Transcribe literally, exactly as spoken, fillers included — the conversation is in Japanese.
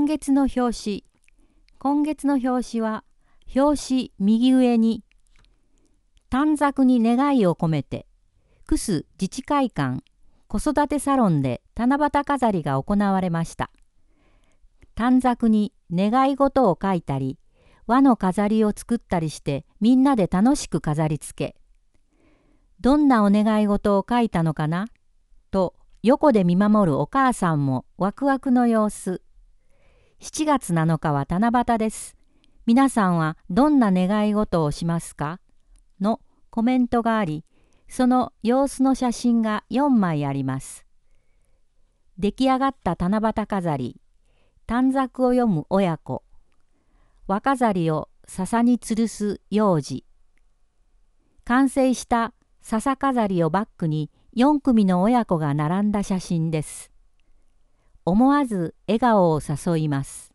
今月の表紙。今月の表紙は、表紙右上に、短冊に願いを込めて、クス自治会館子育てサロンで七夕飾りが行われました。短冊に願い事を書いたり、輪の飾りを作ったりしてみんなで楽しく飾り付け。どんなお願い事を書いたのかなと横で見守るお母さんもワクワクの様子。しちがつなのかは七夕です。皆さんはどんな願い事をしますかのコメントがあり、その様子の写真がよんまいあります。出来上がった七夕飾り、短冊を読む親子、輪飾りを笹に吊るす幼児、完成した笹飾りをバックによんくみの親子が並んだ写真です。思わず笑顔を誘います。